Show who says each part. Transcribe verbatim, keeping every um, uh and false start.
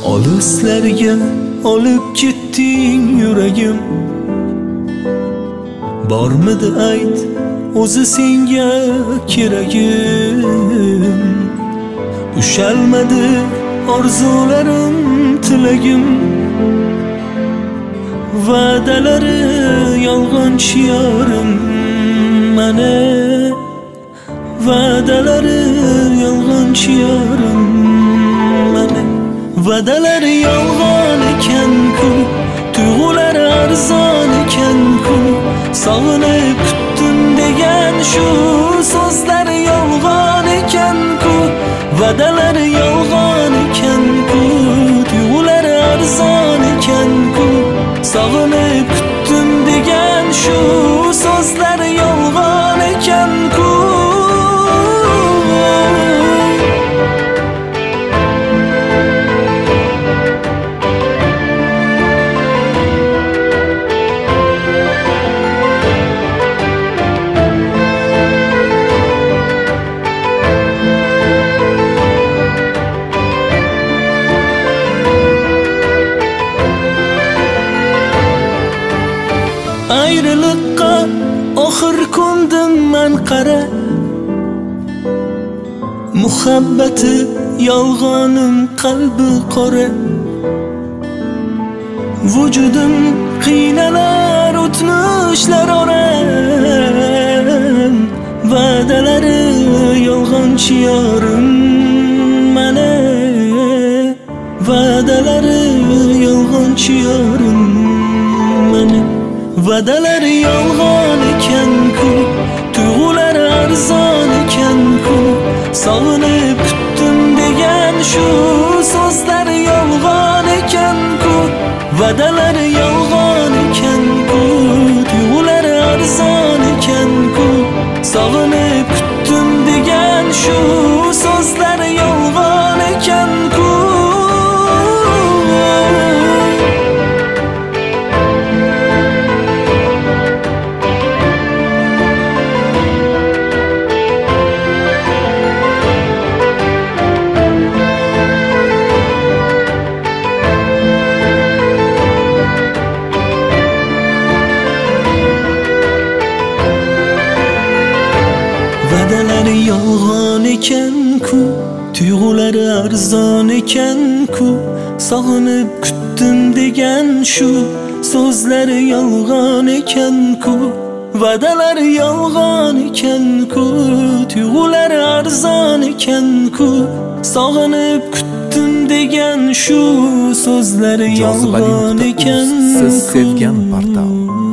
Speaker 1: Olislarga olib ketding yuragim. Bormidi ayt o'zi senga keragim. Ushalmadi orzularim tilagim. Va'dalari yolg'onchi yorim mana. Va'dalari yolg'onchi yorim mana. Va'dalari yolg'on ekan-ku, tuyg'ulari arzon ekan-ku. Sog'inib kutdim degan shu so'zlari yolg'on ekan-ku. Va'dalari yolg'on ekan-ku, tuyg'ulari arzon ekan-ku. Sog'inib kutdim degan shu so'zlari yolg'on ekan-ku. Ayrılıkka oxir ko'ndim men qara. Muhabbati yolg'onim qalbi qora. Vujudim qiynalar o'tmishlar oram. Va'dalari yolg'onchi yorim mana. Va'dalari yolg'onchi yorim mana. Va'dalari yolg'on ekan-ku, tuyg'ulari arzon ekan-ku. Sog'inib kutdim degan shu so'zlari yolg'on ekan-ku. Va'dalari yolg'on ekan-ku, tuyg'ulari arzon ekan-ku. Sog'inib kutdim degan shu so'zlari yolg'on ekan-ku. Va'dalari yolg'on ekan-ku, tuyg'ulari arzon ekan-ku. Sog'inib kutdim degan shu so'zlari yolg'on ekan-ku. Va'dalari yolg'on ekan-ku, tuyg'ulari arzon ekan-ku. Sog'inib kutdim degan shu so'zlari yolg'on ekan-ku.
Speaker 2: Siz sevgan portal.